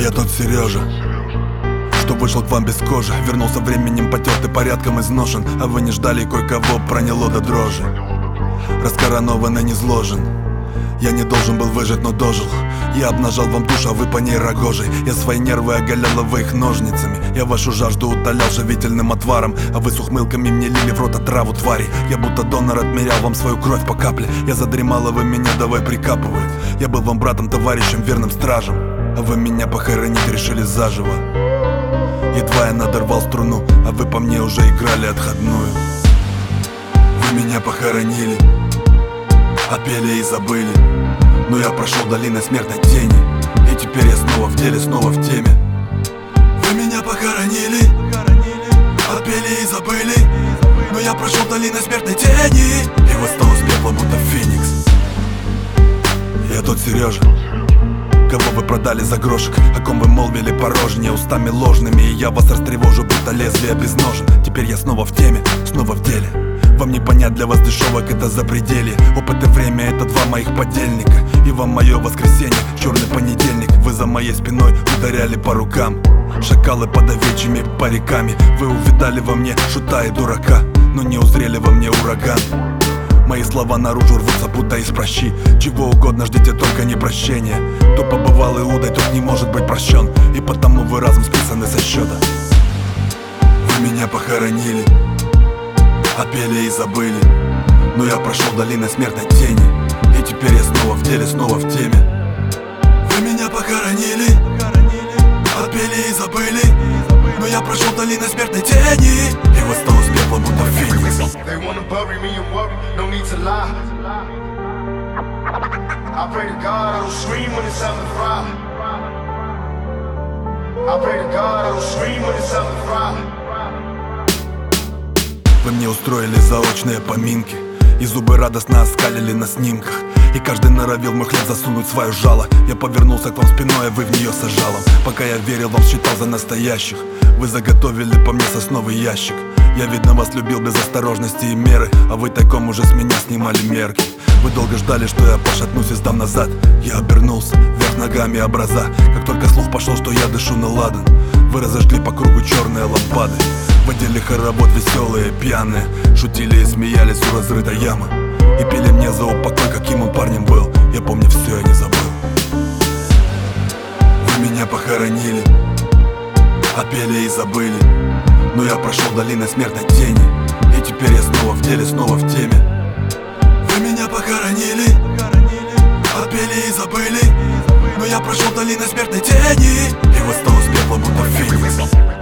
Я тот Сережа, что вышел к вам без кожи. Вернулся временем потертый, порядком изношен. А вы не ждали, кое-кого проняло до дрожи. Раскоронован и низложен. Я не должен был выжить, но дожил. Я обнажал вам душу, а вы по ней рогожей. Я свои нервы оголял, вы их ножницами. Я вашу жажду утолял живительным отваром, а вы с ухмылками мне лили в рот отраву твари. Я будто донор отмерял вам свою кровь по капле. Я задремал, а вы меня давай прикапывают. Я был вам братом, товарищем, верным стражем, а вы меня похоронить решили заживо. Едва я надорвал струну, а вы по мне уже играли отходную. Вы меня похоронили, отпели и забыли. Но я прошел долиной смертной тени, и теперь я снова в деле, снова в теме. Вы меня похоронили, отпели и забыли. Но я прошел долиной смертной тени и восстал из пепла, будто феникс. Я тот Сережа, кого вы продали за грошек, о ком вы молвили порожнее устами ложными. И я вас растревожу, будто лезвие без ножен. Теперь я снова в теме, снова в деле. Вам не понять, для вас дешевок это запределье. Опыт и время — это два моих подельника. И вам мое воскресенье, черный понедельник. Вы за моей спиной ударяли по рукам. Шакалы под овечьими париками. Вы увидали во мне шута и дурака, но не узрели во мне ураган. Мои слова наружу рвутся, будто из прощи. Чего угодно ждите, только не прощения. Кто побывал Иудой, тот не может быть прощен, и потому вы разом списаны со счета. Вы меня похоронили, отпели и забыли. Но я прошел долиной смертной тени, и теперь я снова в деле, снова в теме. Вы меня похоронили, отпели и забыли. Но я прошел долиной смертной тени и восстал из пепла, будто феникс. Вы мне устроили заочные поминки, и зубы радостно оскалили на снимках. И каждый норовил в мой хлеб засунуть свое жало. Я повернулся к вам спиной, а вы в нее с жалом. Пока я верил вам, считал за настоящих, вы заготовили по мне сосновый ящик. Я, видно, вас любил без осторожности и меры, а вы тайком уже с меня снимали мерки. Вы долго ждали, что я пошатнусь и сдам назад. Я обернулся, вверх ногами образа. Как только слух пошел, что я дышу на ладан, вы разожгли по кругу черные лампады. Водили хоровод веселые, пьяные, шутили и смеялись у разрытой ямы. И пели мне за упокой, каким он парнем был. Я помню все, я не забыл. Вы меня похоронили, отпели и забыли. Но я прошел долиной смертной тени, и теперь я снова в деле, снова в теме. Вы меня похоронили, отпели и забыли. Но я прошел долиной смертной тени и восстал из пепла, будто феникс.